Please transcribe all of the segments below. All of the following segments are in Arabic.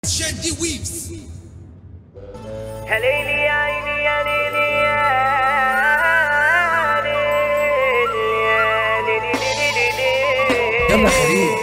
شادي ويفز. يا ليلي يا عيني يا ليلي يا ليلي. يلا خليل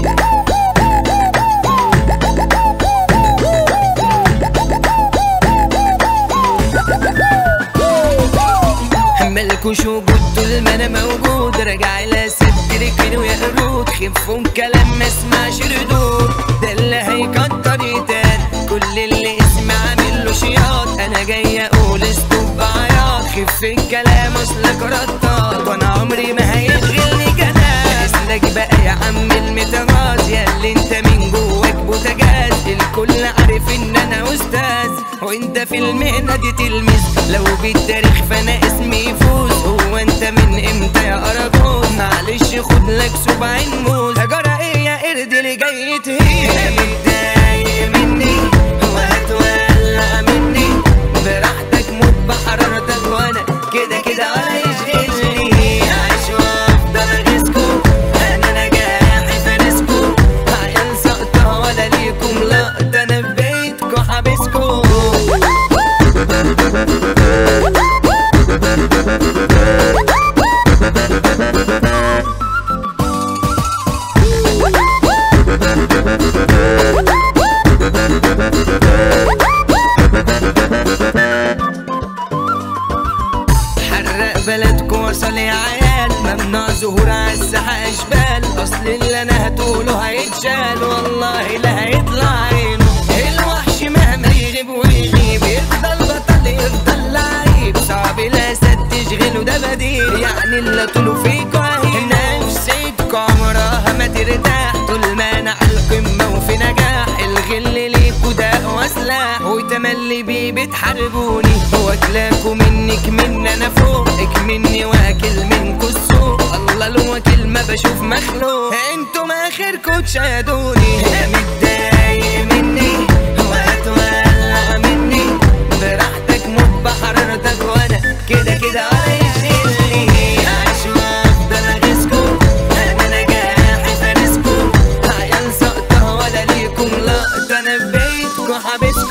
مالكوش وجود طول ما انا موجود، راجع لا ستر كيلو يا قرود، خفوا كلام ما اسمعش ردود، ده اللي هيكتر يتان، كل اللي اسمع عامل له شياط، انا جاي اقول استوب عياط، خف الكلام اصلك رطاط، وانا عمري ما هيشغلني كلام، اسلك بقى يا عم المتغاظ، يا اللي انت من جواك بوتجاز، الكل عارف ان انا استاذ، وانت في المهنه دي تلميذ، لو بالتاريخ فانا اسمي يفوز، هو انت من امتى يا اراجوز، معلش خد لك سبعين موز، هجرى ايه يا قرد اللي جاي تهين، متضايق مني وهتولع مني، براحتك موت بحرارتك، وانا كده كده ولا يشغلني، عايش وافضل اغيظكم، انا نجاحي فارسكم، عيال سقطة ولا ليكم لقطة، انا في بيتكم حابسكم. حرق بلدكم وصل يا عيال، ممنوع ظهور عالساحة اشبال، اصل اللي انا هتقوله هيتشال، والله لا هيطلع عينه، الوحش مهما يغيب ويغيب، يفضل بطل يفضل لعيب، صعب الاسد تشغله ده بديل، يعني اللي طوله فيكوا هيب، نفسيتكوا عمرها ما ترتاح، طول ما انا عالقمة وفي نجاح، الغل ليكوا ده وسلاح، وتملي بيه بتحاربوني، واكلاكوا منك من انا فوقك مني، واكل منكوا السوق، الله الوكيل ما بشوف مخلوق، انتم اخركوا تشاهدوني، متضايق مني وهتولع مني، براحتك موت بحرارتك، وانا كده كده ولا يشغلني، عايش وافضل اغيظكم، انا نجاحي فارسكم، عيال سقطة ولا ليكم لقطة، انا في بيتكم حابسكم.